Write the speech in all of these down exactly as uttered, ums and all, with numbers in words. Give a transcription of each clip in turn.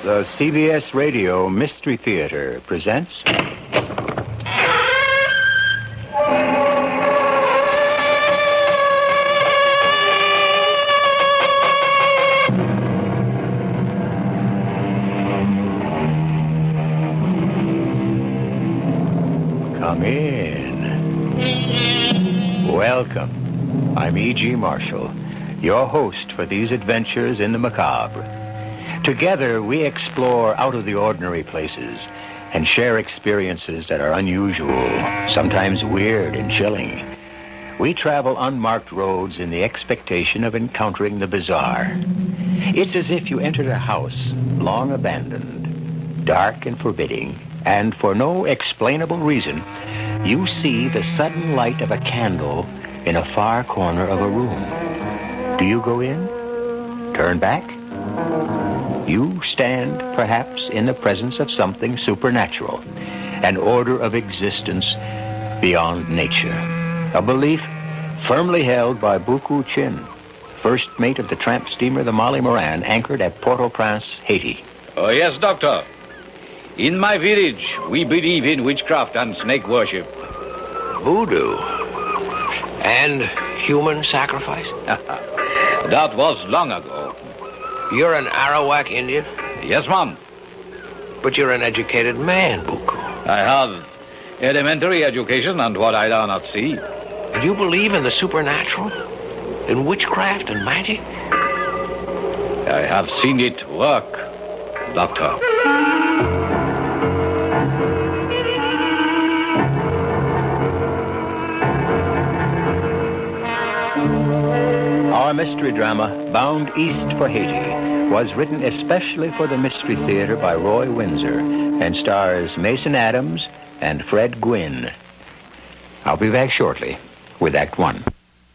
The C B S Radio Mystery Theater presents... Come in. Welcome. I'm E G. Marshall, your host for these adventures in the macabre. Together, we explore out-of-the-ordinary places and share experiences that are unusual, sometimes weird and chilling. We travel unmarked roads in the expectation of encountering the bizarre. It's as if you entered a house long abandoned, dark and forbidding, and for no explainable reason, you see the sudden light of a candle in a far corner of a room. Do you go in? Turn back? You stand, perhaps, in the presence of something supernatural, an order of existence beyond nature, a belief firmly held by Buku Chin, first mate of the tramp steamer the Molly Moran, anchored at Port-au-Prince, Haiti. Oh, yes, Doctor. In my village, we believe in witchcraft and snake worship. Voodoo. And human sacrifice? That was long ago. You're an Arawak Indian? Yes, Mom. But you're an educated man, Buku. I have elementary education and what I learned at sea. And you believe in the supernatural? In witchcraft and magic? I have seen it work, Doctor. Our mystery drama, Bound East for Haiti, was written especially for the Mystery Theater by Roy Windsor and stars Mason Adams and Fred Gwynne. I'll be back shortly with Act One.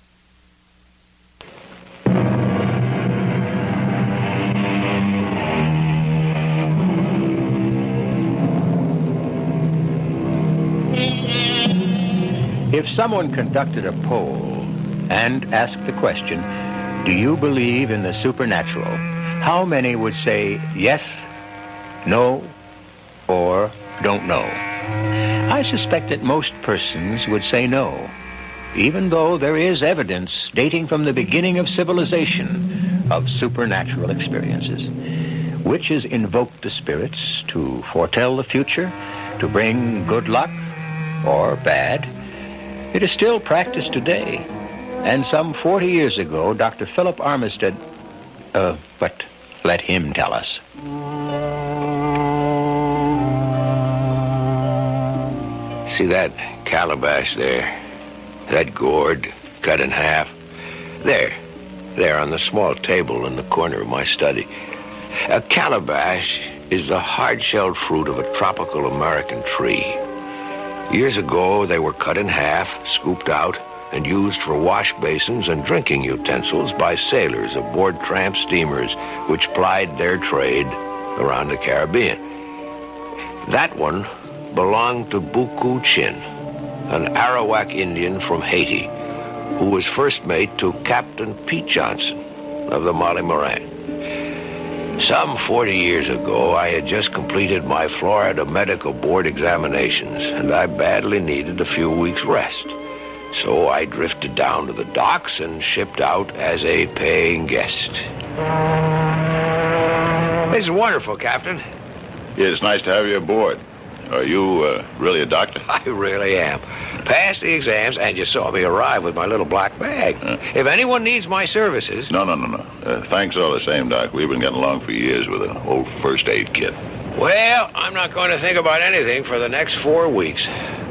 If someone conducted a poll and asked the question, do you believe in the supernatural? How many would say yes, no, or don't know? I suspect that most persons would say no, even though there is evidence dating from the beginning of civilization of supernatural experiences. Witches invoked the spirits to foretell the future, to bring good luck or bad. It is still practiced today. And some forty years ago, Doctor Philip Armistead... Uh, but let him tell us. See that calabash there? That gourd cut in half? There. There on the small table in the corner of my study. A calabash is the hard-shelled fruit of a tropical American tree. Years ago, they were cut in half, scooped out, and used for wash basins and drinking utensils by sailors aboard tramp steamers which plied their trade around the Caribbean. That one belonged to Buku Chin, an Arawak Indian from Haiti, who was first mate to Captain Pete Johnson of the Molly Moran. Some forty years ago, I had just completed my Florida Medical Board examinations, and I badly needed a few weeks' rest. So I drifted down to the docks and shipped out as a paying guest. This is wonderful, Captain. Yeah, it's nice to have you aboard. Are you uh, really a doctor? I really am. Passed the exams, and you saw me arrive with my little black bag. Uh, if anyone needs my services... No, no, no, no. Uh, thanks all the same, Doc. We've been getting along for years with an old first aid kit. Well, I'm not going to think about anything for the next four weeks.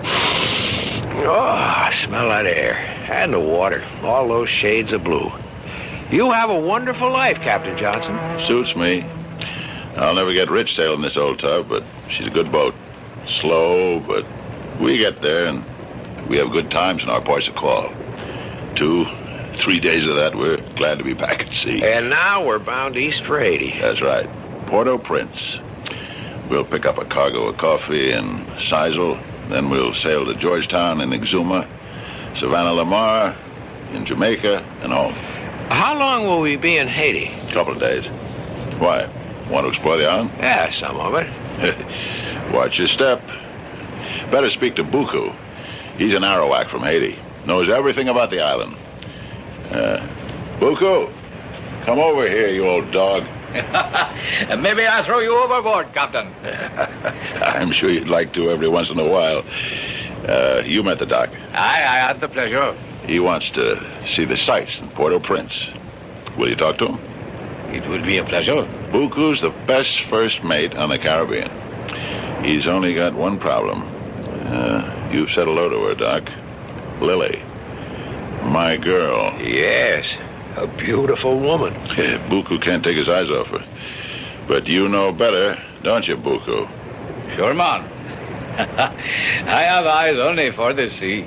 Oh, smell that air. And the water. All those shades of blue. You have a wonderful life, Captain Johnson. Suits me. I'll never get rich sailing this old tub, but she's a good boat. Slow, but we get there, and we have good times in our ports of call. Two, three days of that, we're glad to be back at sea. And now we're bound east for Haiti. That's right. Port-au-Prince. We'll pick up a cargo of coffee in Sisal. Then we'll sail to Georgetown in Exuma, Savannah Lamar in Jamaica, and home. How long will we be in Haiti? A couple of days. Why? Want to explore the island? Yeah, some of it. Watch your step. Better speak to Buku. He's an Arawak from Haiti. Knows everything about the island. Uh, Buku, come over here, you old dog. Maybe I'll throw you overboard, Captain. I'm sure you'd like to every once in a while. Uh, you met the doc. Aye, I had the pleasure. He wants to see the sights in Port-au-Prince. Will you talk to him? It would be a pleasure. Buku's the best first mate on the Caribbean. He's only got one problem. Uh, you've said hello to her, Doc. Lily. My girl. Yes, a beautiful woman. Yeah, Buku can't take his eyes off her. But you know better, don't you, Buku? Sure, man. I have eyes only for the sea.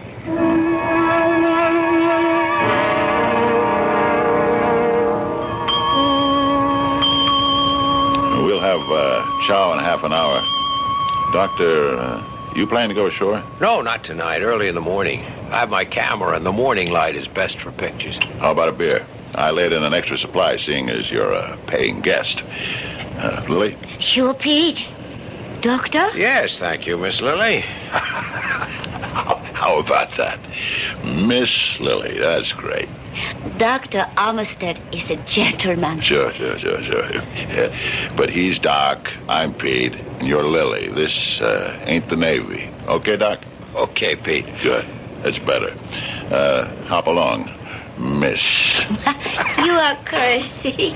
We'll have uh, chow in half an hour. Doctor, uh, you plan to go ashore? No, not tonight. Early in the morning. I have my camera, and the morning light is best for pictures. How about a beer? I laid in an extra supply, seeing as you're a paying guest. Uh, Lily? Sure, Pete. Doctor? Yes, thank you, Miss Lily. how, how about that? Miss Lily, that's great. Doctor Armistead is a gentleman. Sure, sure, sure, sure. Yeah. But he's Doc, I'm Pete, and you're Lily. This uh, ain't the Navy. Okay, Doc? Okay, Pete. Good. That's better. Uh, hop along, Miss. You are crazy.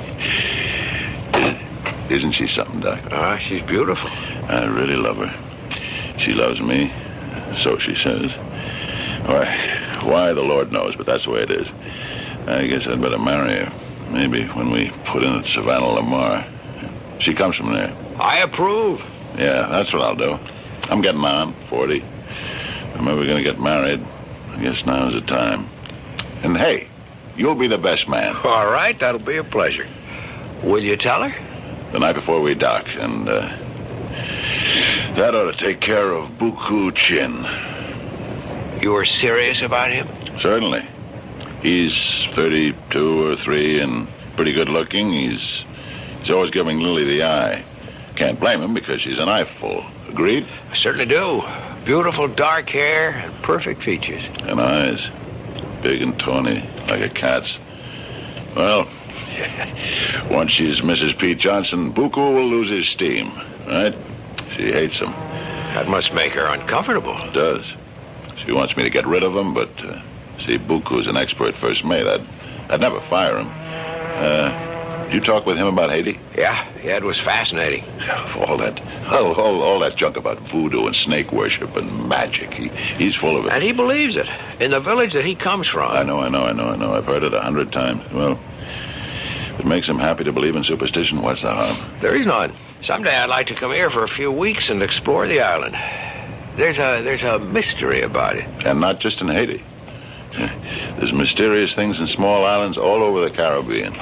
Isn't she something, Doc? Ah, she's beautiful. I really love her. She loves me, so she says. Why, why, the Lord knows, but that's the way it is. I guess I'd better marry her. Maybe when we put in at Savannah Lamar. She comes from there. I approve. Yeah, that's what I'll do. I'm getting on, forty. I'm ever going to get married. I guess now's the time. And hey, you'll be the best man. All right, that'll be a pleasure. Will you tell her? The night before we dock, and uh, that ought to take care of Buku Chin. You were serious about him? Certainly. He's thirty-two or three and pretty good looking. He's he's always giving Lily the eye. Can't blame him because she's an eyeful. Agreed? I certainly do. Beautiful dark hair and perfect features. And eyes. Big and tawny, like a cat's. Well, once she's Missus Pete Johnson, Buku will lose his steam, right? She hates him. That must make her uncomfortable. It does. She wants me to get rid of him, but, uh, see, Buku's an expert first mate. I'd, I'd never fire him. Uh, did you talk with him about Haiti? Yeah, yeah, it was fascinating. All that, all, all, all that junk about voodoo and snake worship and magic. He, he's full of it. And he believes it. In the village that he comes from. I know, I know, I know, I know. I've heard it a hundred times. Well, if it makes him happy to believe in superstition, what's the harm? There is none. Someday I'd like to come here for a few weeks and explore the island. There's a there's a mystery about it. And not just in Haiti. There's mysterious things in small islands all over the Caribbean.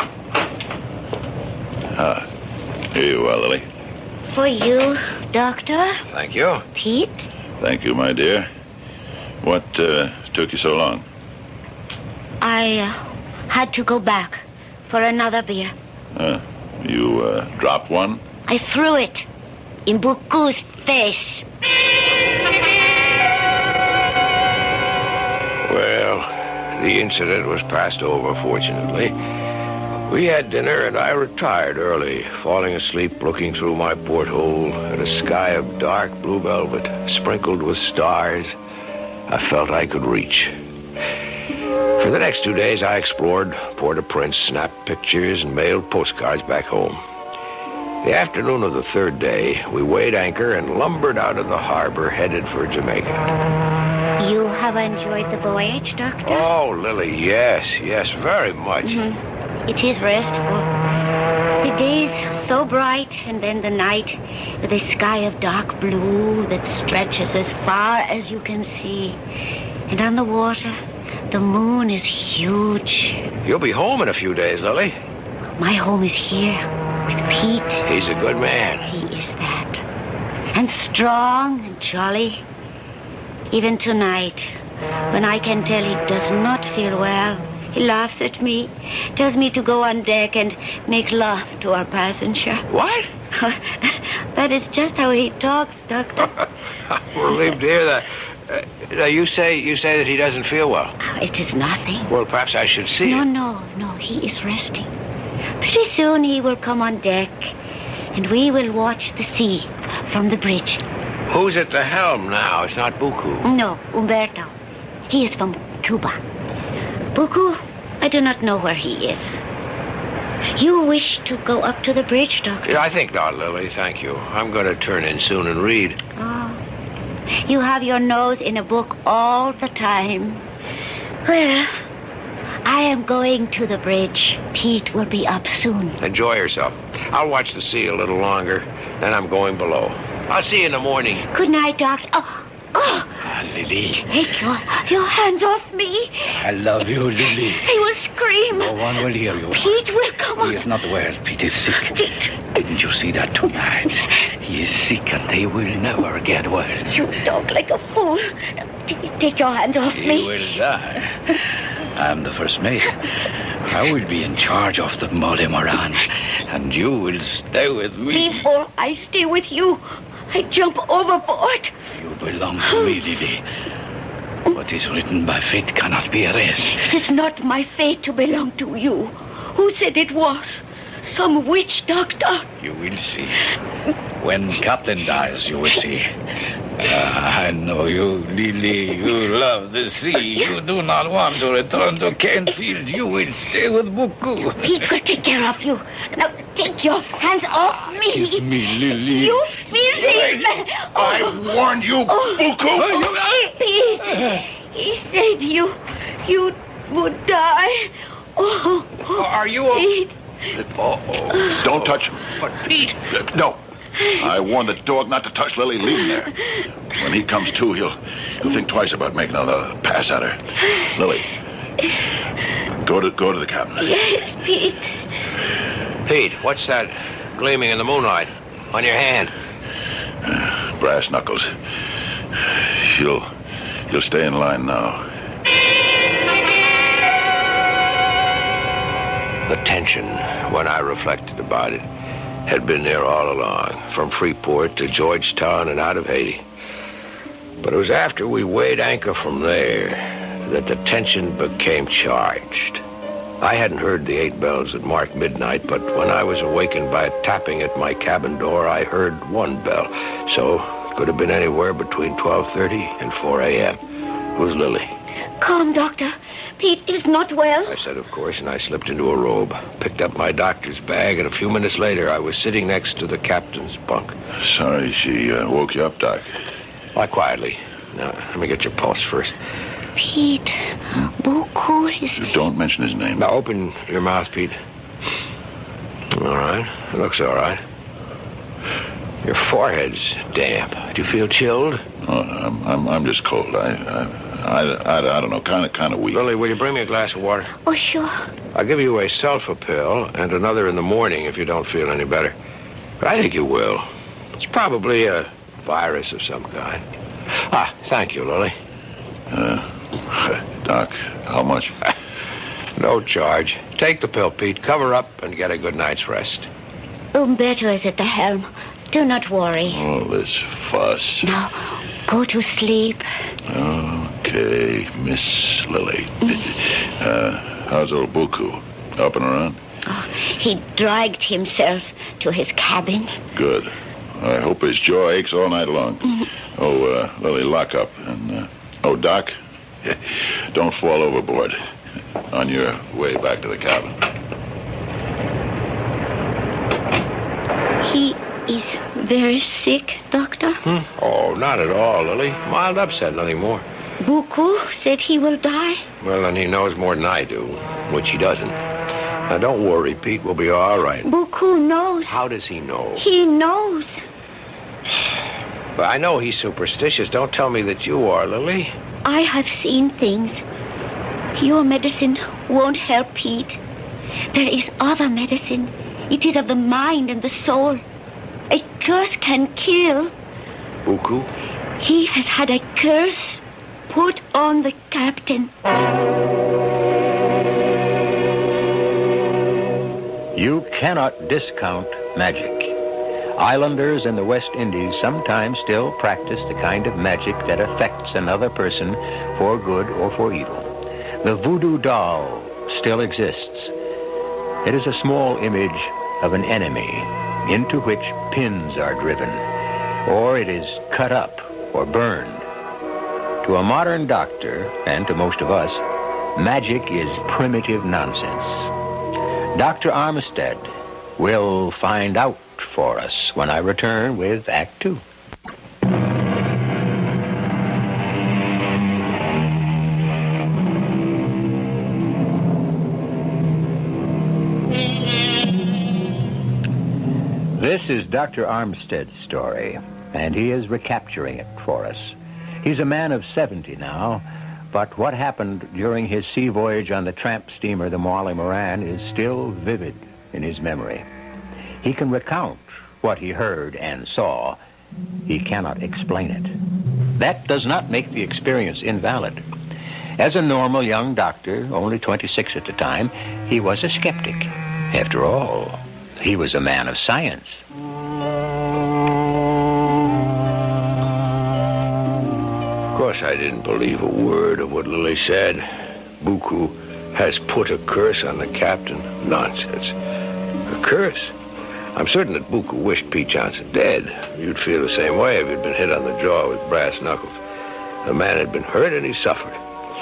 Ah, here you are, Lily. For you, Doctor. Thank you. Pete. Thank you, my dear. What uh, took you so long? I uh, had to go back for another beer. Uh, you uh, dropped one? I threw it in Buku's face. Well, the incident was passed over, fortunately. We had dinner, and I retired early, falling asleep looking through my porthole at a sky of dark blue velvet, sprinkled with stars I felt I could reach. For the next two days, I explored Port-au-Prince, snapped pictures, and mailed postcards back home. The afternoon of the third day, we weighed anchor and lumbered out of the harbor, headed for Jamaica. You have enjoyed the voyage, Doctor? Oh, Lily, yes, yes, very much. Mm-hmm. It is restful. The days so bright, and then the night with a sky of dark blue that stretches as far as you can see. And on the water, the moon is huge. You'll be home in a few days, Lily. My home is here with Pete. He's a good man. He is that. And strong and jolly. Even tonight, when I can tell he does not feel well, He laughs at me, tells me to go on deck and make love to our passenger. What? That is just how he talks, Doctor. I'm relieved to hear that. Uh, now, you say you say that he doesn't feel well. Oh, it is nothing. Well, perhaps I should see No, him. no, no. He is resting. Pretty soon he will come on deck, and we will watch the sea from the bridge. Who's at the helm now? It's not Buku. No, Umberto. He is from Cuba. Buku, I do not know where he is. You wish to go up to the bridge, Doctor? Yeah, I think not, Lily. Thank you. I'm going to turn in soon and read. Oh. You have your nose in a book all the time. Well, I am going to the bridge. Pete will be up soon. Enjoy yourself. I'll watch the sea a little longer. Then I'm going below. I'll see you in the morning. Good night, Doctor. Oh, oh. Ah, Lily. Take your, your hands off me. I love you, Lily. He will scream. No one will hear you. Pete will come on. He is not well. Pete is sick. Pete. Didn't you see that tonight? He is sick and he will never get well. You talk like a fool. Take your hands off He me. will die. I'm the first mate. I will be in charge of the Molly Moran, and you will stay with me. Before I stay with you, I jump overboard. You belong to me, Lily. What is written by fate cannot be erased. It is not my fate to belong to you. Who said it was? Some witch doctor. You will see. When Captain dies, you will see. Ah, I know you, Lily. You love the sea. You do not want to return to Canfield. You will stay with Buku. Pete will take care of you. Now take your hands off me. Kiss me, Lily. You filthy man. I warned you, Oh. Buku. Oh, Pete. He said you, you would die. Oh, Are you a... Pete. Uh-oh. Don't touch him. But, Pete... Uh, no. I warned the dog not to touch Lily. Leave him there. When he comes to, he'll, he'll think twice about making another pass at her. Lily, go to go to the cabin. Yes, Pete. Pete, what's that gleaming in the moonlight on your hand? Brass knuckles. You'll you'll stay in line now. The tension, when I reflected about it, had been there all along, from Freeport to Georgetown and out of Haiti. But it was after we weighed anchor from there that the tension became charged. I hadn't heard the eight bells that marked midnight, but when I was awakened by a tapping at my cabin door, I heard one bell. So it could have been anywhere between twelve thirty and four a.m. Who's Lily? Calm, Doctor. Pete is not well. I said, of course, and I slipped into a robe, picked up my doctor's bag, and a few minutes later, I was sitting next to the captain's bunk. Sorry she uh, woke you up, Doc. Lie quietly. Now, let me get your pulse first. Pete, Buku is... Don't mention his name. Now, open your mouth, Pete. All right. It looks all right. Your forehead's damp. Do you feel chilled? Oh, I'm, I'm, I'm just cold. I, I, I, I, I don't know, kind of, kind of weak. Lily, will you bring me a glass of water? Oh, sure. I'll give you a sulfa pill and another in the morning if you don't feel any better. But I think you will. It's probably a virus of some kind. Ah, thank you, Lily. Uh, Doc, how much? No charge. Take the pill, Pete. Cover up and get a good night's rest. Umberto is at the helm. Do not worry. All this fuss. Now, go to sleep. Okay, Miss Lily. Uh, how's old Buku? Up and around? Oh, he dragged himself to his cabin. Good. I hope his jaw aches all night long. Mm-hmm. Oh, uh, Lily, lock up. And, uh, oh, Doc, don't fall overboard on your way back to the cabin. He is very sick, Doctor. Hmm? Oh, not at all, Lily. Mild upset, nothing more. Buku said he will die. Well, then he knows more than I do, which he doesn't. Now, don't worry, Pete. We'll be all right. Buku knows. How does he know? He knows. But I know he's superstitious. Don't tell me that you are, Lily. I have seen things. Your medicine won't help Pete. There is other medicine. It is of the mind and the soul. A curse can kill. Buku? He has had a curse put on the captain. You cannot discount magic. Islanders in the West Indies sometimes still practice the kind of magic that affects another person for good or for evil. The voodoo doll still exists. It is a small image of an enemy into which pins are driven, or it is cut up or burned. To a modern doctor, and to most of us, magic is primitive nonsense. Doctor Armistead will find out for us when I return with Act Two. This is Doctor Armistead's story, and he is recapturing it for us. He's a man of seventy now, but what happened during his sea voyage on the tramp steamer, the Molly Moran, is still vivid in his memory. He can recount what he heard and saw. He cannot explain it. That does not make the experience invalid. As a normal young doctor, only twenty-six at the time, he was a skeptic. After all, he was a man of science. Of course, I didn't believe a word of what Lily said. Buku has put a curse on the captain. Nonsense. A curse? I'm certain that Buku wished Pete Johnson dead. You'd feel the same way if he'd been hit on the jaw with brass knuckles. The man had been hurt and he suffered.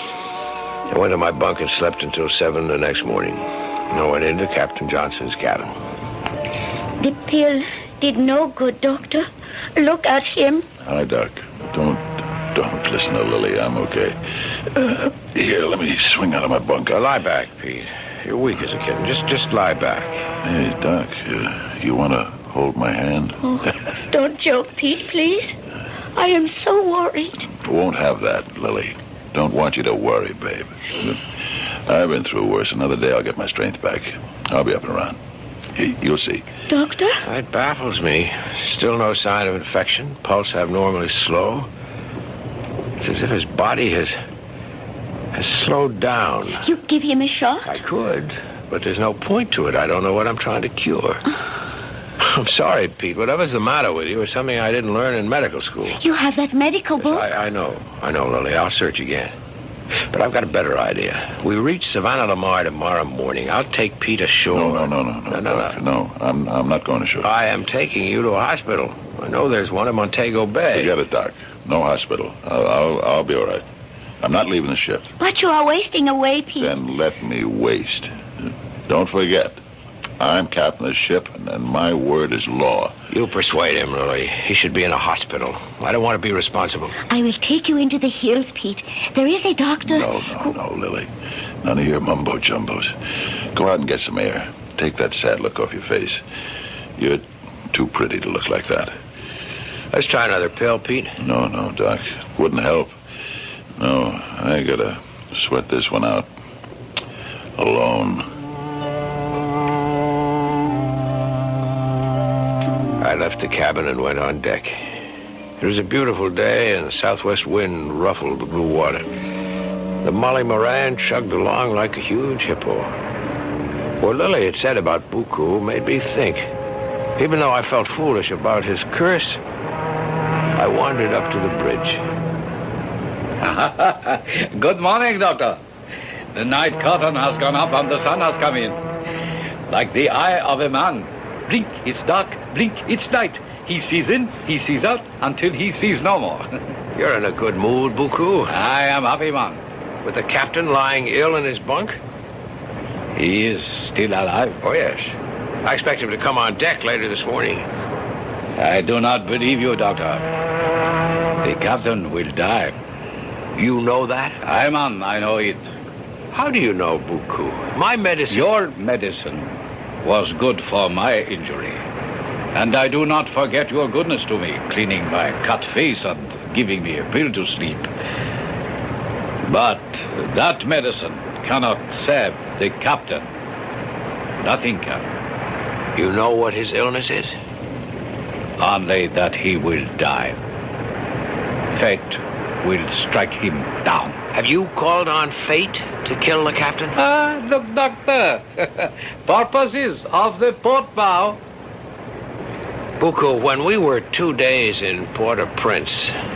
I went to my bunk and slept until seven the next morning. I went into Captain Johnson's cabin. The pill did no good, Doctor. Look at him. Hi, Doc. Don't, don't listen to Lily. I'm okay. Uh, here, let me swing out of my bunk. Uh, lie back, Pete. You're weak as a kitten. Just, just lie back. Hey, Doc, uh, you want to hold my hand? Oh, don't joke, Pete, please. I am so worried. Won't have that, Lily. Don't want you to worry, babe. I've been through worse. Another day I'll get my strength back. I'll be up and around. Hey, you'll see. Doctor? It baffles me. Still no sign of infection. Pulse abnormally slow. It's as if his body has has slowed down. You give him a shot? I could, but there's no point to it. I don't know what I'm trying to cure. I'm sorry, Pete. Whatever's the matter with you is something I didn't learn in medical school. You have that medical book? I, I know. I know, Lily. I'll search again. But I've got a better idea. We reach Savannah Lamar tomorrow morning. I'll take Pete ashore. No, no, no, no, no. No, no, no. no I'm, I'm not going ashore. I am taking you to a hospital. I know there's one in Montego Bay. Forget it, Doc. No hospital. I'll, I'll, I'll be all right. I'm not leaving the ship. But you are wasting away, Pete. Then let me waste. Don't forget, I'm captain of the ship, and, and my word is law. You persuade him, Lily. He should be in a hospital. I don't want to be responsible. I will take you into the hills, Pete. There is a doctor. No, no, no, Lily. None of your mumbo-jumbos. Go out and get some air. Take that sad look off your face. You're too pretty to look like that. Let's try another pill, Pete. No, no, Doc. Wouldn't help. No, I gotta sweat this one out. Alone. I left the cabin and went on deck. It was a beautiful day, and the southwest wind ruffled the blue water. The Molly Moran chugged along like a huge hippo. What Lily had said about Buku made me think. Even though I felt foolish about his curse, I wandered up to the bridge. Good morning, Doctor. The night curtain has gone up and the sun has come in. Like the eye of a man. Blink, it's dark. Blink, it's night. He sees in, he sees out, until he sees no more. You're in a good mood, Buku. I am happy, man. With the captain lying ill in his bunk? He is still alive. Oh, yes. I expect him to come on deck later this morning. I do not believe you, Doctor. The captain will die. You know that? Aye, man, I know it. How do you know, Buku? My medicine... Your medicine was good for my injury. And I do not forget your goodness to me, cleaning my cut face and giving me a pill to sleep. But that medicine cannot save the captain. Nothing can. You know what his illness is? Only that he will die. Fate will strike him down. Have you called on fate to kill the captain? Ah, look, Doctor. Purposes of the port bow. Buku, when we were two days in Port-au-Prince,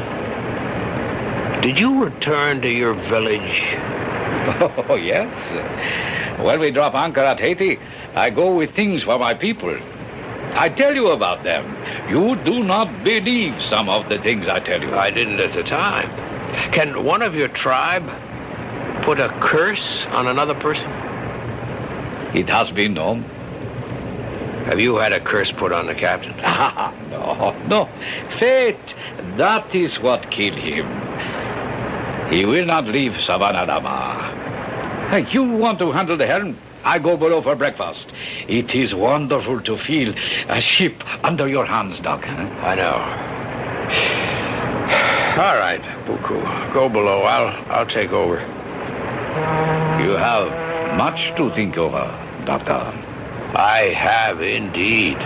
did you return to your village? Oh, yes. When we drop anchor at Haiti, I go with things for my people. I tell you about them. You do not believe some of the things I tell you. I didn't at the time. Can one of your tribe put a curse on another person? It has been known. Have you had a curse put on the captain? no, no. Fate, that is what killed him. He will not leave Savanadama. Hey, you want to handle the helm? I go below for breakfast. It is wonderful to feel a ship under your hands, Doc. I know. All right, Buku. Go below. I'll I'll take over. You have much to think over, Doctor. I have indeed.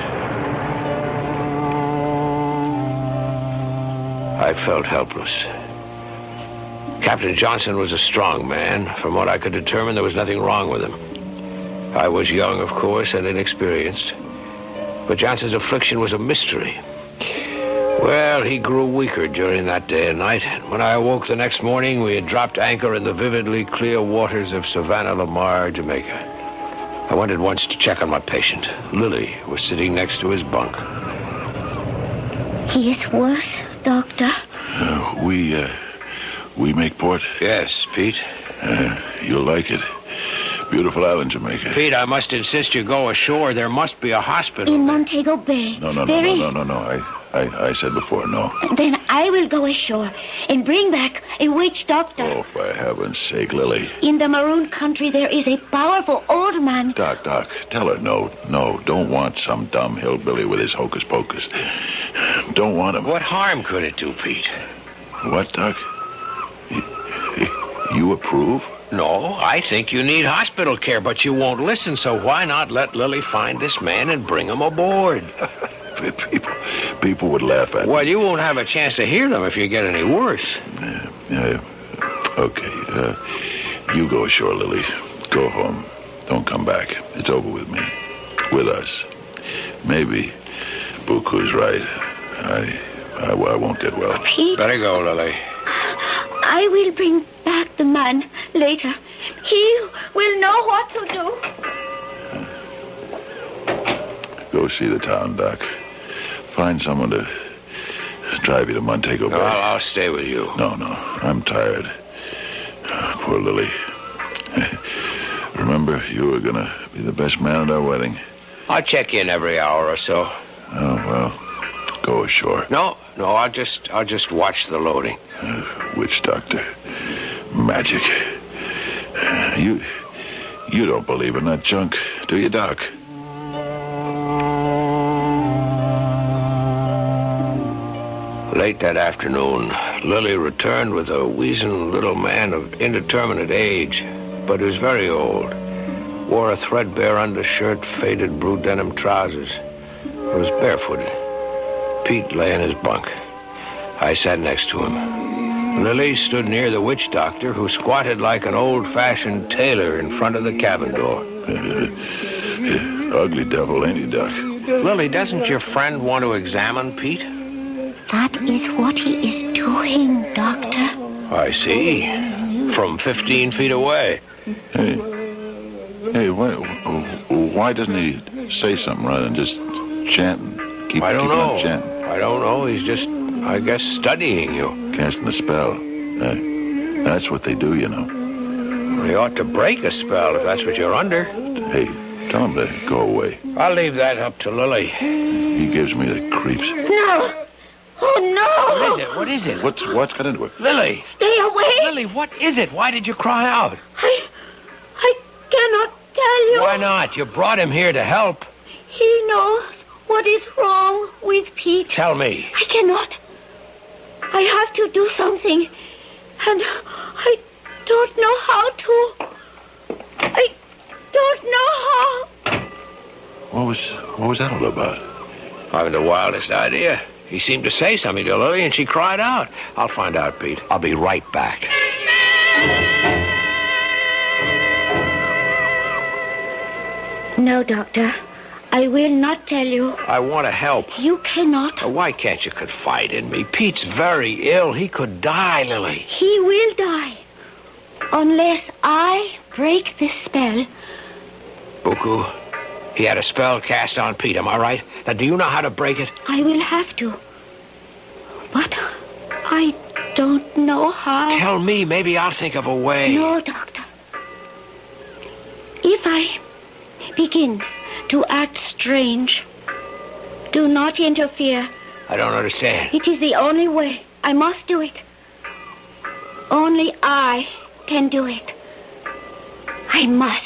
I felt helpless. Captain Johnson was a strong man. From what I could determine, there was nothing wrong with him. I was young, of course, and inexperienced. But Johnson's affliction was a mystery. Well, he grew weaker during that day and night. When I awoke the next morning, we had dropped anchor in the vividly clear waters of Savannah Lamar, Jamaica. I went at once to check on my patient. Lily was sitting next to his bunk. He is worse, Doctor. Uh, we, uh, we make port. Yes, Pete. Uh, you'll like it. Beautiful island, Jamaica. Pete, I must insist you go ashore. There must be a hospital. In Montego Bay. No, no, no, Very... no, no, no, no. I, I, I said before, no. Then I will go ashore and bring back a witch doctor. Oh, for heaven's sake, Lily. In the Maroon country, there is a powerful old man. Doc, Doc, tell her no, no. Don't want some dumb hillbilly with his hocus pocus. Don't want him. What harm could it do, Pete? What, Doc? You, you approve? No, I think you need hospital care, but you won't listen, so why not let Lily find this man and bring him aboard? people, people would laugh at me. Well, you won't have a chance to hear them if you get any worse. Yeah, yeah. Okay, uh, you go ashore, Lily. Go home. Don't come back. It's over with me. With us. Maybe Buku's right. I, I, I won't get well. Pete? Better go, Lily. I will bring back the man later. He will know what to do. Go see the town, Doc. Find someone to drive you to Montego Bay. No, I'll, I'll stay with you. No, no. I'm tired. Poor Lily. Remember, you were going to be the best man at our wedding. I'll check in every hour or so. Oh, well, go ashore. No, no, I'll just, I'll just watch the loading. Uh, witch doctor. Magic. You, you don't believe in that junk, do you, Doc? Late that afternoon, Lily returned with a weazened little man of indeterminate age, but who was very old. Wore a threadbare undershirt, faded blue denim trousers. Was barefooted. Pete lay in his bunk. I sat next to him. Lily stood near the witch doctor, who squatted like an old-fashioned tailor in front of the cabin door. Ugly devil, ain't he, Doc? Lily, doesn't your friend want to examine Pete? That is what he is doing, Doctor. I see. From fifteen feet away. Hey, hey, why, why doesn't he say something rather than just chanting? Keep, I don't keep know. on chanting. I don't know. He's just, I guess, studying you. Casting a spell. Hey, that's what they do, you know. He ought to break a spell if that's what you're under. Hey, tell him to go away. I'll leave that up to Lily. He gives me the creeps. No! Oh, no! What is it? What is it? What's what's got into it? Lily! Stay away! Lily, what is it? Why did you cry out? I... I cannot tell you. Why not? You brought him here to help. He knows what is wrong with Pete. Tell me. I cannot. I have to do something. And I don't know how to. I don't know how. What was what was that all about? I haven't the wildest idea. He seemed to say something to Lily, and she cried out. I'll find out, Pete. I'll be right back. No, Doctor. I will not tell you. I want to help. You cannot. Uh, Why can't you confide in me? Pete's very ill. He could die, Lily. He will die. Unless I break this spell. Buku, he had a spell cast on Pete, am I right? Now, do you know how to break it? I will have to. But I don't know how. Tell me. Maybe I'll think of a way. No, Doctor. If I begin to act strange, do not interfere. I don't understand. It is the only way. I must do it. Only I can do it. I must.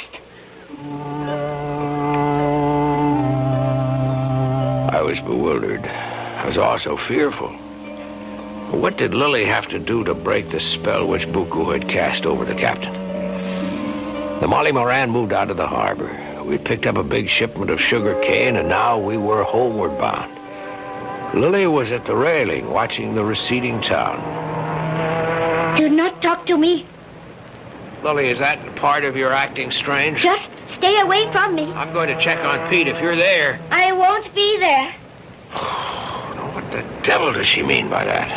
I was bewildered. I was also fearful. What did Lily have to do to break the spell which Buku had cast over the captain? The Molly Moran moved out of the harbor. We picked up a big shipment of sugar cane, and now we were homeward bound. Lily was at the railing, watching the receding town. Do not talk to me. Lily, is that part of your acting strange? Just stay away from me. I'm going to check on Pete if you're there. I won't be there. What the devil does she mean by that?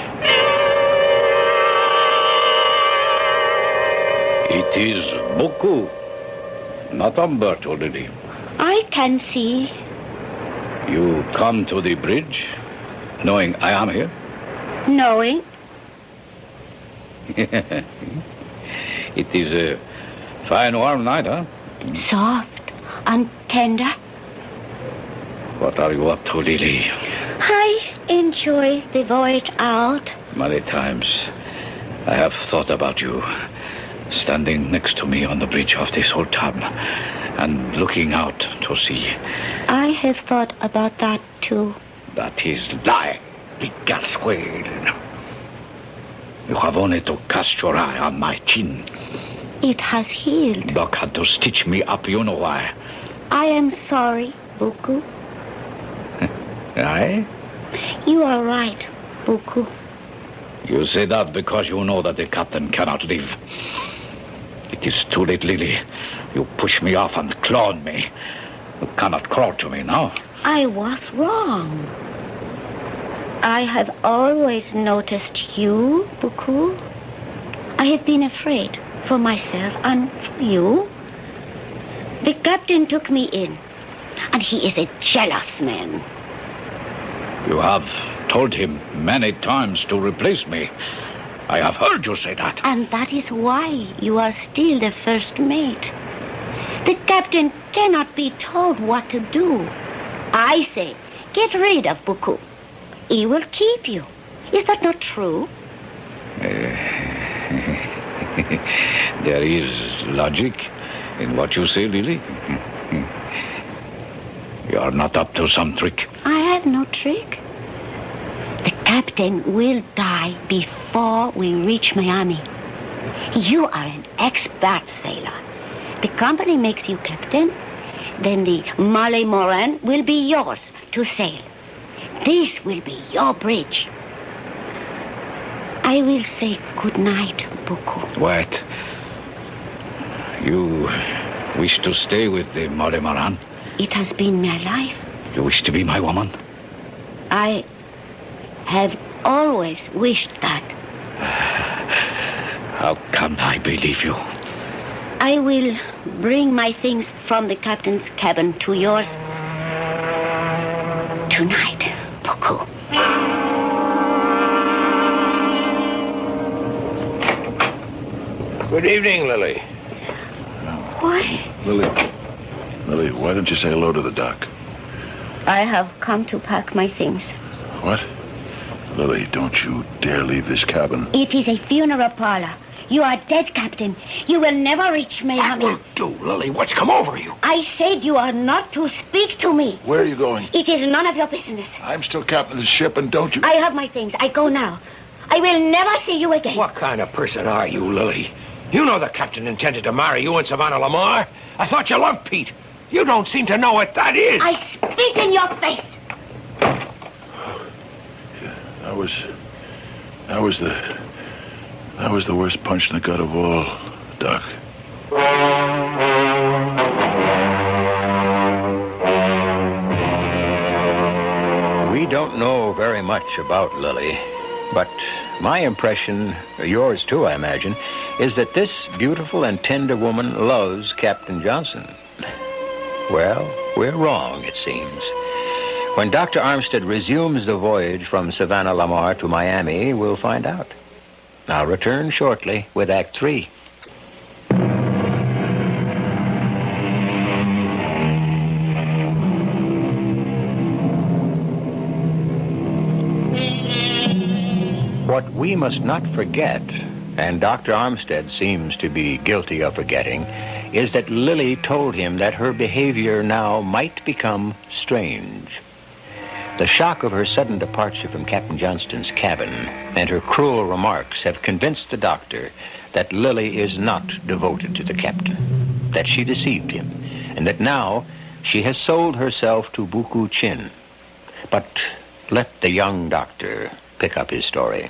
It is Buku, not Umberto, Lily. I can see. You come to the bridge, knowing I am here? Knowing. It is a fine warm night, huh? Soft and tender. What are you up to, Lily? I enjoy the voyage out. Many times I have thought about you, standing next to me on the bridge of this old tub and looking out to sea. I have thought about that, too. That is lie, the gasway. You have only to cast your eye on my chin. It has healed. Doc had to stitch me up, you know why. I am sorry, Buku. Aye? You are right, Buku. You say that because you know that the captain cannot live. It is too late, Lily. You pushed me off and clawed me. You cannot crawl to me now. I was wrong. I have always noticed you, Buku. I have been afraid for myself and for you. The captain took me in, and he is a jealous man. You have told him many times to replace me. I have heard you say that. And that is why you are still the first mate. The captain cannot be told what to do. I say, get rid of Buku. He will keep you. Is that not true? Uh, there is logic in what you say, Lily. You are not up to some trick. I have no trick. The captain will die before we reach Miami. You are an expert sailor. The company makes you captain. Then the Molly Moran will be yours to sail. This will be your bridge. I will say good night, Buku. What? You wish to stay with the Molly Moran? It has been my life. You wish to be my woman? I have always wished that. How can I believe you? I will bring my things from the captain's cabin to yours tonight, Buku. Good evening, Lily. Why? Lily. Lily, why don't you say hello to the doc? I have come to pack my things. What? Lily, don't you dare leave this cabin. It is a funeral parlor. You are dead, Captain. You will never reach Miami. What will do, Lily? What's come over you? I said you are not to speak to me. Where are you going? It is none of your business. I'm still captain of the ship, and don't you... I have my things. I go now. I will never see you again. What kind of person are you, Lily? You know the captain intended to marry you and Savannah Lamar. I thought you loved Pete. You don't seem to know what that is. I spit in your face. That was... That was the... That was the worst punch in the gut of all, Doc. We don't know very much about Lily, but my impression, yours too, I imagine, is that this beautiful and tender woman loves Captain Johnson. Well, we're wrong, it seems. When Doctor Armstead resumes the voyage from Savannah Lamar to Miami, we'll find out. I'll return shortly with Act Three. What we must not forget, and Doctor Armstead seems to be guilty of forgetting, is that Lily told him that her behavior now might become strange. The shock of her sudden departure from Captain Johnston's cabin and her cruel remarks have convinced the doctor that Lily is not devoted to the captain, that she deceived him, and that now she has sold herself to Buku Chin. But let the young doctor pick up his story.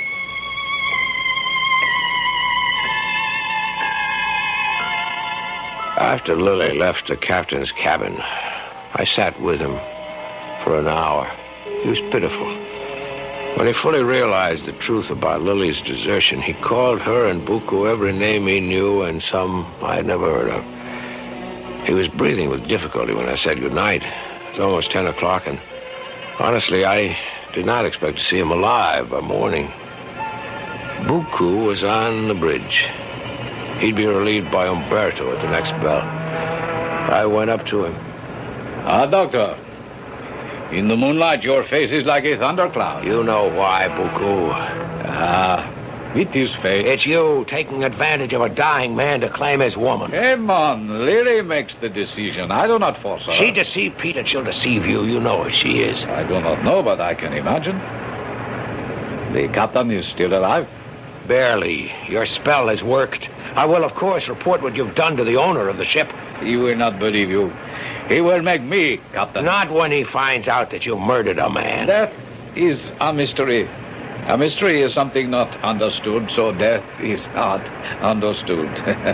After Lily left the captain's cabin, I sat with him for an hour. He was pitiful. When he fully realized the truth about Lily's desertion, he called her and Buku every name he knew and some I had never heard of. He was breathing with difficulty when I said goodnight. It was almost ten o'clock, and honestly, I did not expect to see him alive by morning. Buku was on the bridge. He'd be relieved by Umberto at the next bell. I went up to him. Ah, Doctor. In the moonlight, your face is like a thundercloud. You know why, Buku. Ah, it is fate. It's you taking advantage of a dying man to claim his woman. Come on, Lily makes the decision. I do not force her. She deceived Pete and she'll deceive you. You know it, she is. I do not know, but I can imagine. The captain is still alive? Barely. Your spell has worked. I will, of course, report what you've done to the owner of the ship. He will not believe you. He will make me captain. Not when he finds out that you murdered a man. Death is a mystery. A mystery is something not understood, so death is not understood.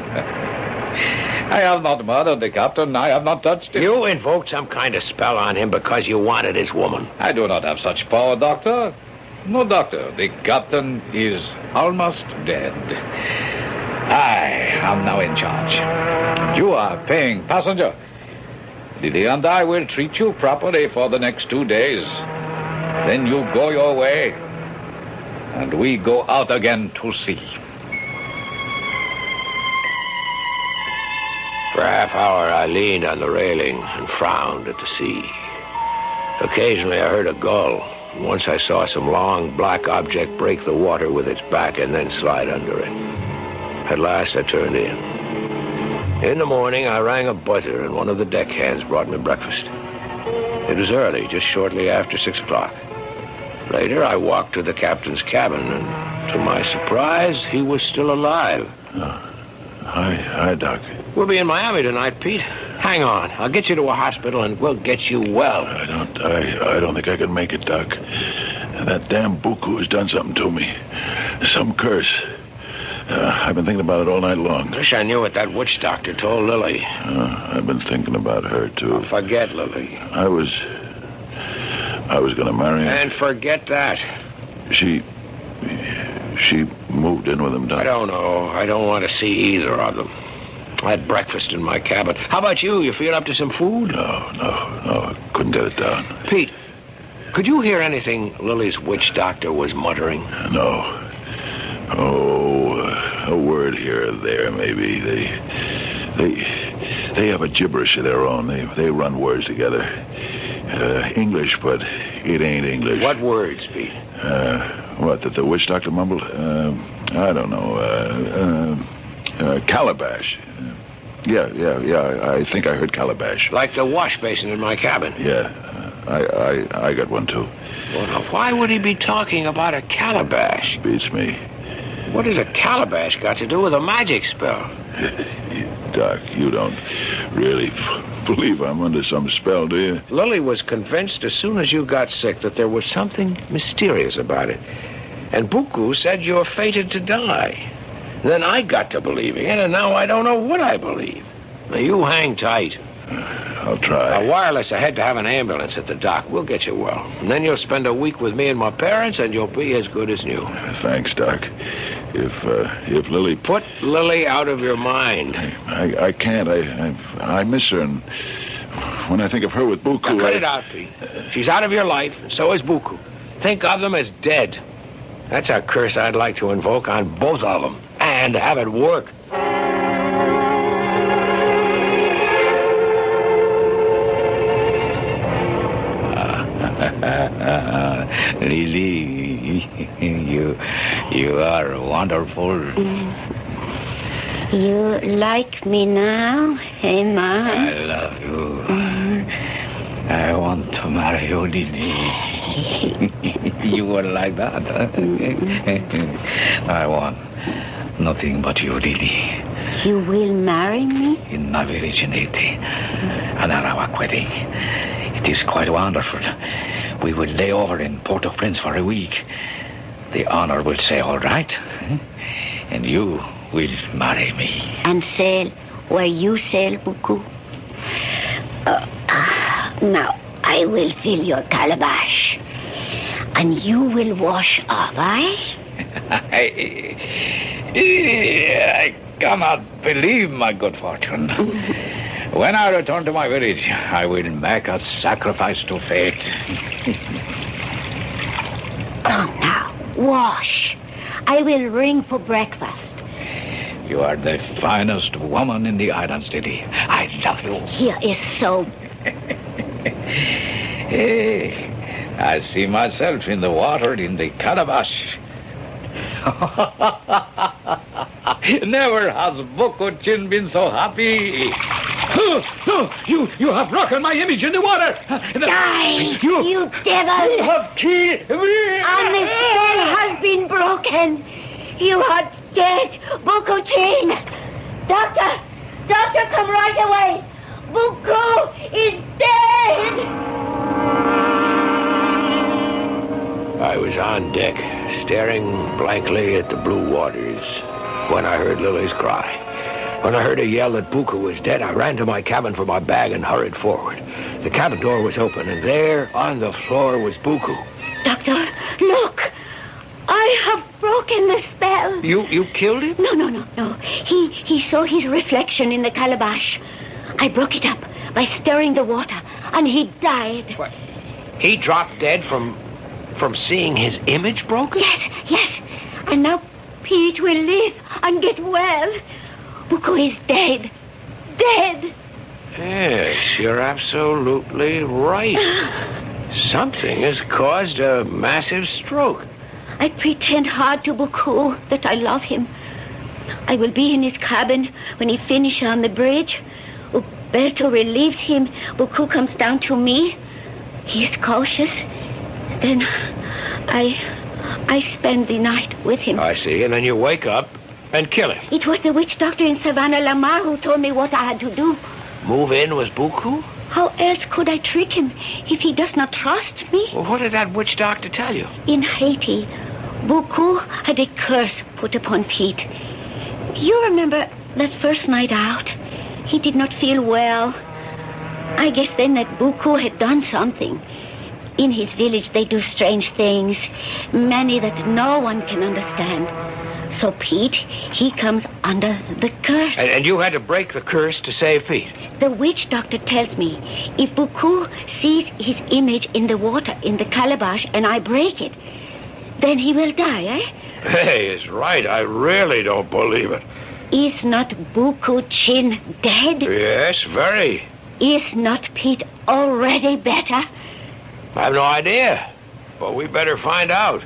I have not murdered the captain. I have not touched him. You invoked some kind of spell on him because you wanted his woman. I do not have such power, Doctor. No, Doctor. The captain is almost dead. I am now in charge. You are paying passenger. Lily and I will treat you properly for the next two days. Then you go your way, and we go out again to sea. For a half hour, I leaned on the railing and frowned at the sea. Occasionally, I heard a gull. Once I saw some long, black object break the water with its back and then slide under it. At last, I turned in. In the morning, I rang a buzzer, and one of the deckhands brought me breakfast. It was early, just shortly after six o'clock. Later, I walked to the captain's cabin, and to my surprise, he was still alive. Oh. Hi, hi, Doc. We'll be in Miami tonight, Pete. Hang on. I'll get you to a hospital, and we'll get you well. I don't, I, I don't think I can make it, Doc. That damn Buku has done something to me. Some curse. Uh, I've been thinking about it all night long. Wish I knew what that witch doctor told Lily. Uh, I've been thinking about her, too. Oh, forget Lily. I was... I was going to marry her. And forget that. She... She moved in with him, Doc. I don't know. I don't want to see either of them. I had breakfast in my cabin. How about you? You feel up to some food? No, no, no. Couldn't get it down. Pete, could you hear anything Lily's witch doctor was muttering? No. Oh, uh, a word here or there, maybe. They, they, they have a gibberish of their own. They, they run words together. Uh, English, but it ain't English. What words, Pete? Uh, what, that the witch doctor mumbled? Uh, I don't know. Uh, uh, uh, calabash. Uh, yeah, yeah, yeah. I think I heard calabash. Like the wash basin in my cabin? Yeah. Uh, I, I, I got one, too. Well, now, why would he be talking about a calabash? Beats me. What has a calabash got to do with a magic spell? Doc, you don't really f- believe I'm under some spell, do you? Lily was convinced as soon as you got sick that there was something mysterious about it. And Buku said you were fated to die. Then I got to believing it, and now I don't know what I believe. Now, you hang tight. I'll try. A wireless ahead to have an ambulance at the dock. We'll get you well. And then you'll spend a week with me and my parents, and you'll be as good as new. Thanks, Doc. If uh, if Lily... Put Lily out of your mind. I, I can't. I, I I miss her, and when I think of her with Buku... Now, cut I... it out, Pete. She's out of your life, and so is Buku. Think of them as dead. That's a curse I'd like to invoke on both of them, and have it work. Lily, you, you are wonderful. You like me now, hey, Ma? I love you. I want to marry you, Lily. You were like that. I want nothing but you, Lily. You will marry me? In my village in Haiti, and at our wedding. It is quite wonderful. We will lay over in Port-au-Prince for a week. The honor will say, all right, and you will marry me. And sail where you sail, Buku. Uh, now, I will fill your calabash, and you will wash off, eh? I, I cannot believe my good fortune. When I return to my village, I will make a sacrifice to fate. Come now, wash. I will ring for breakfast. You are the finest woman in the islands, Lily. I love you. Here is soap. Hey, I see myself in the water in the calabash. Never has Buku Chin been so happy. No, no, you, you have broken my image in the water. Die, you, you devil. You have killed me. And the spell has been broken. You are dead, Buku Chin. Doctor, doctor, come right away. Buku is dead. I was on deck, staring blankly at the blue waters, when I heard Lily's cry. When I heard her yell that Buku was dead, I ran to my cabin for my bag and hurried forward. The cabin door was open, and there, on the floor, was Buku. Doctor, look. I have broken the spell. You you killed him? No, no, no, no. He, he saw his reflection in the calabash. I broke it up by stirring the water, and he died. What? He dropped dead from... from seeing his image broken? Yes, yes. And now Pete will live and get well. Buku is dead. Dead. Yes, you're absolutely right. Something has caused a massive stroke. I pretend hard to Buku that I love him. I will be in his cabin when he finishes on the bridge. Uberto relieves him. Buku comes down to me. He is cautious. Then I... I spend the night with him. I see, and then you wake up and kill him. It was the witch doctor in Savannah Lamar who told me what I had to do. Move in with Buku? How else could I trick him if he does not trust me? Well, what did that witch doctor tell you? In Haiti, Buku had a curse put upon Pete. You remember that first night out? He did not feel well. I guess then that Buku had done something. In his village, they do strange things, many that no one can understand. So Pete, he comes under the curse. And, and you had to break the curse to save Pete? The witch doctor tells me if Buku sees his image in the water, in the calabash, and I break it, then he will die, eh? Hey, it's right. I really don't believe it. Is not Buku Chin dead? Yes, very. Is not Pete already better? I have no idea, but we better find out.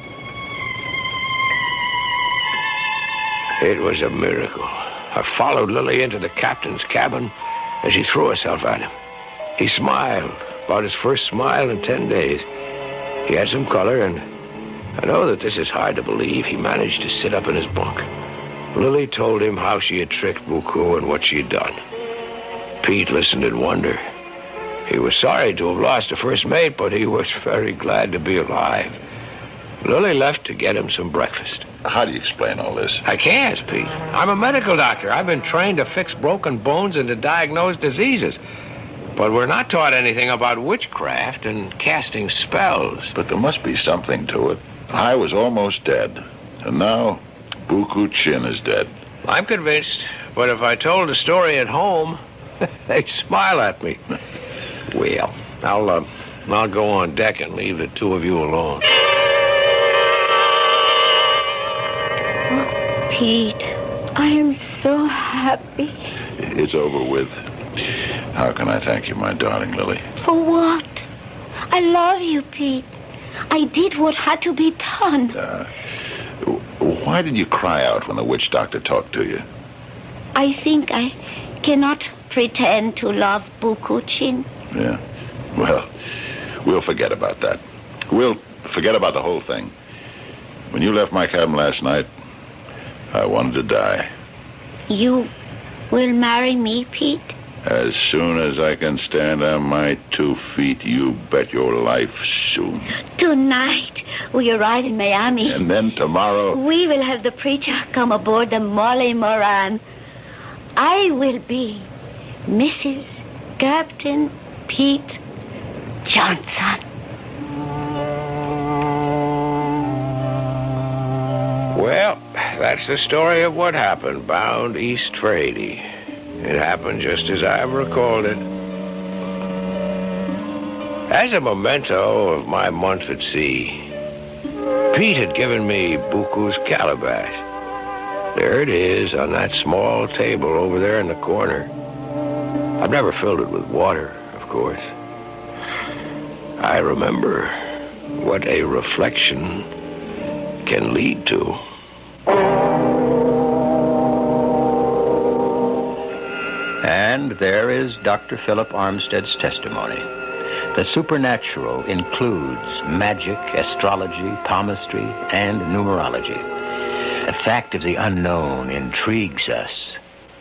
It was a miracle. I followed Lily into the captain's cabin as she threw herself at him. He smiled, about his first smile in ten days. He had some color, and I know that this is hard to believe. He managed to sit up in his bunk. Lily told him how she had tricked Buku and what she had done. Pete listened in wonder. He was sorry to have lost a first mate, but he was very glad to be alive. Lily left to get him some breakfast. How do you explain all this? I can't, Pete. I'm a medical doctor. I've been trained to fix broken bones and to diagnose diseases. But we're not taught anything about witchcraft and casting spells. But there must be something to it. I was almost dead. And now, Buku Chin is dead. I'm convinced. But if I told the story at home, they'd smile at me. Well, I'll, uh, I'll go on deck and leave the two of you alone. Pete, I am so happy. It's over with. How can I thank you, my darling Lily? For what? I love you, Pete. I did what had to be done. Uh, why did you cry out when the witch doctor talked to you? I think I cannot pretend to love Buku Chin. Yeah. Well, we'll forget about that. We'll forget about the whole thing. When you left my cabin last night, I wanted to die. You will marry me, Pete? As soon as I can stand on my two feet, you bet your life soon. Tonight, we arrive in Miami. And then tomorrow... We will have the preacher come aboard the Molly Moran. I will be Missus Captain Pete Johnson. Well, that's the story of what happened bound east for Haiti. It happened just as I've recalled it. As a memento of my month at sea, Pete had given me Buku's calabash. There it is on that small table over there in the corner. I've never filled it with water, of course. I remember what a reflection can lead to. And there is Doctor Philip Armstead's testimony. The supernatural includes magic, astrology, palmistry, and numerology. The fact of the unknown intrigues us.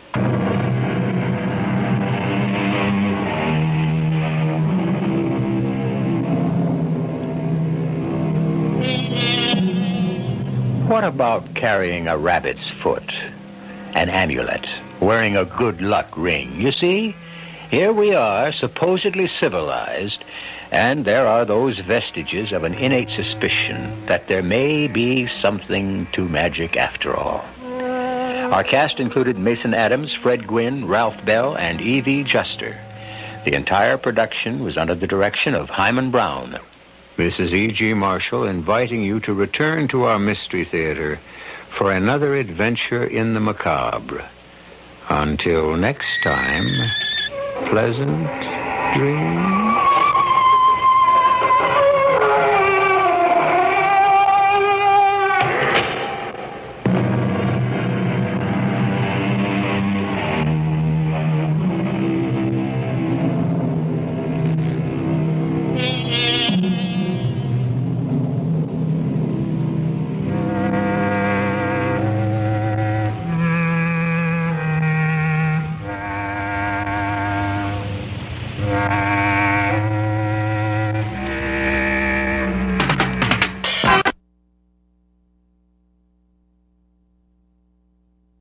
What about carrying a rabbit's foot, an amulet, wearing a good luck ring? You see, here we are, supposedly civilized, and there are those vestiges of an innate suspicion that there may be something to magic after all. Our cast included Mason Adams, Fred Gwynn, Ralph Bell, and Evie Juster. The entire production was under the direction of Hyman Brown. This is E G. Marshall inviting you to return to our Mystery Theater for another adventure in the macabre. Until next time, pleasant dreams.